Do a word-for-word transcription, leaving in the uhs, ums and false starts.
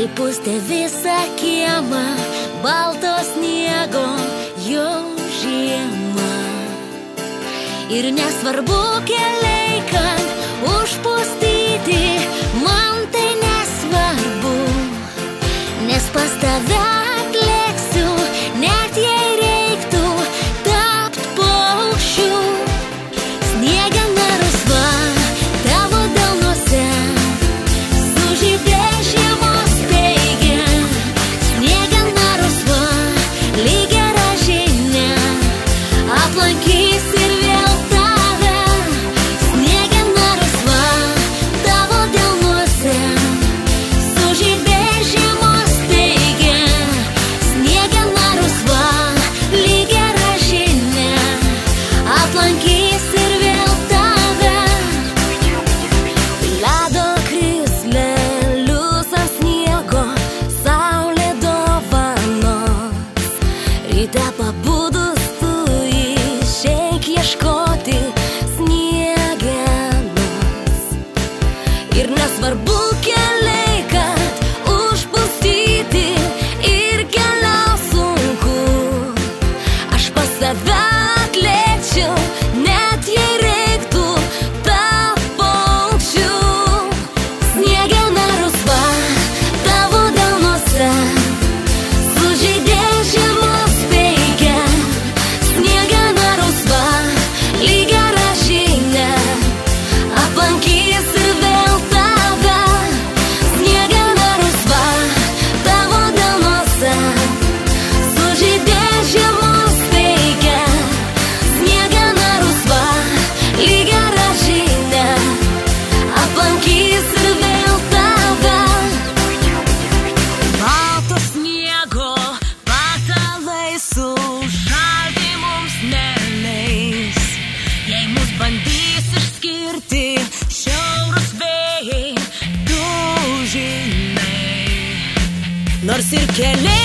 kai pustė visą kiemą, balto sniego jau žiema. Ir nesvarbu keliai, kad užpustyti, man tai nesvarbu, nes pas tave atlėksiu, net jei reiktų tapt paukščiu. Sniegena rusva tavo delnuose, sužydė žiemos speigė. Sniegena rusva lyg gera žinia, aplankys ir vėl tave. Sniegena rusva tavo delnuose, sužydė žiemos speigė. Sniegena rusva lyg gera žinia, aplankys ir vėl tave. Ledo krislelius ant sniego saulė dovanos. Ryte pabudus tu išeik ieškoti sniegenos. Ir nesvarbu keliai, kad užpustyti ir keliaus sunku, aš pas save atlėkčiau, net jei reiktų tapt paukščiu. Sniegena rusva tavo delnuose, sužydė žiemos speigė. Sniegena rusva lyg gera žinia, aplankys ir vėl tave. Sniegena rusva tavo delnuose, sužydė žiemos speigė. Sniegena rusva lyg gera žinia, aplankys ir vėl tave. Balto sniego patalai sušalti mums neleis, jei mus bandys išskirti šiaurūs vėjai, tu žinai. Nors ir keliai